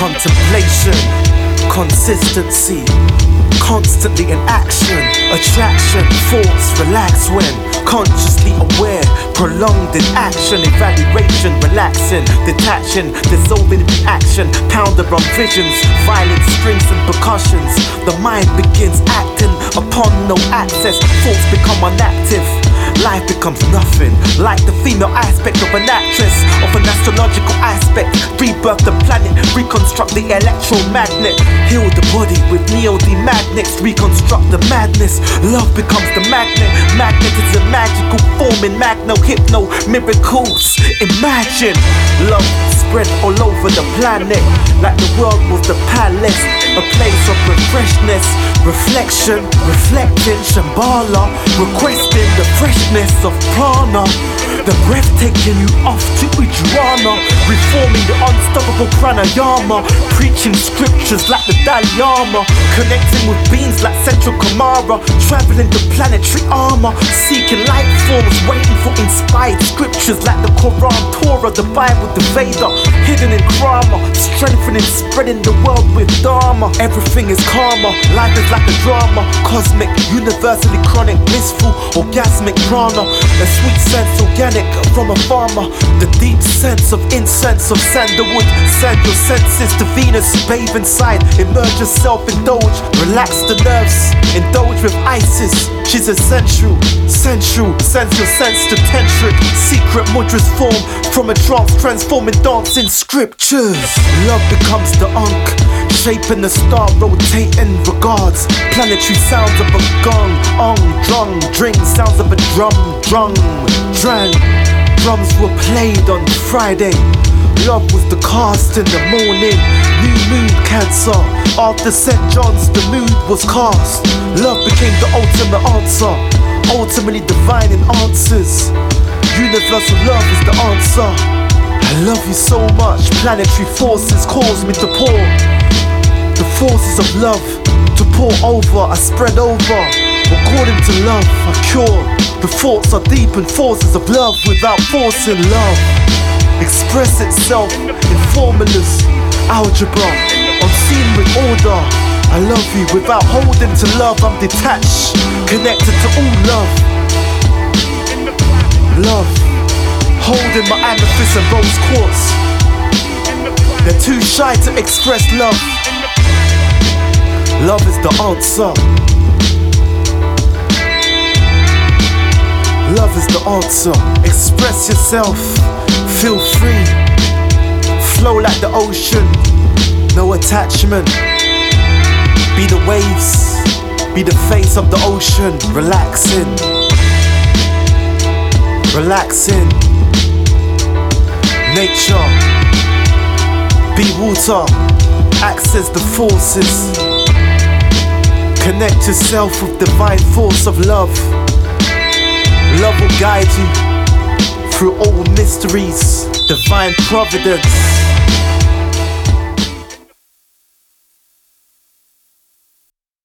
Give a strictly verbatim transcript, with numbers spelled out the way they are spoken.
Contemplation, consistency, constantly in action. Attraction, force, relax when consciously aware. Prolonged in action, evaluation, relaxing, detaching, dissolving reaction. Pounder on visions, violent strings and percussions. The mind begins acting upon no access. Thoughts become inactive. Life becomes nothing, like the female aspect of an actress, of an astrological aspect. Rebirth the planet, reconstruct the electromagnet. Heal the body with neo-D magnets, reconstruct the madness. Love becomes the magnet. Magnet is a magical form in magno, hypno, miracles. Imagine love spread all over the planet, like the world was the palace, a place of refreshness, reflection, reflecting Shambhala, requesting the freshness of prana, the breath taking you off to Ujjwala, reforming the unstoppable pranayama, preaching scriptures like the Dalai Lama, connecting with beings like Central Kamara, traveling the planetary armor, seeking life forms, waiting for inspired scriptures like the Quran, Torah, the Bible, the Veda, hidden in Krama, strengthening, spreading the world with Dharma. Everything is karma, life is like a drama, cosmic, universally chronic, blissful, orgasmic prana, a sweet sense organic from a farmer, the deep sense of incense of sandalwood. Send your senses to Venus, bathe inside, immerse yourself, indulge, relax the nerves, indulge with Isis. She's essential, sensual, sense your sense to tantric, secret mudras form from a trance, transforming dancing scriptures. Love becomes the unk, shaping the star, rotating regards. Planetary sounds of a gong, ong, drum, drink, sounds of a drum, drum, drang. Drums were played on Friday. Love was the cast in the morning. New moon, Cancer. After Saint John's, the mood was cast. Love became the ultimate answer, ultimately divine in answers. Universal love is the answer. I love you so much. Planetary forces cause me to pour the forces of love to pour over. I spread over. According to love, I cure. The thoughts are deep in forces of love without forcing love. Express itself in formulas, algebra, unseen with order. I love you without holding to love. I'm detached, connected to all love. Love, holding my amethyst and rose quartz. They're too shy to express love. Love is the answer. Love is the answer. Express yourself. Feel free. Flow like the ocean. No attachment. Be the waves. Be the face of the ocean. Relaxing. Relaxing. Nature. Be water. Access the forces. Connect yourself with divine force of love. Love will guide you through all mysteries, divine providence.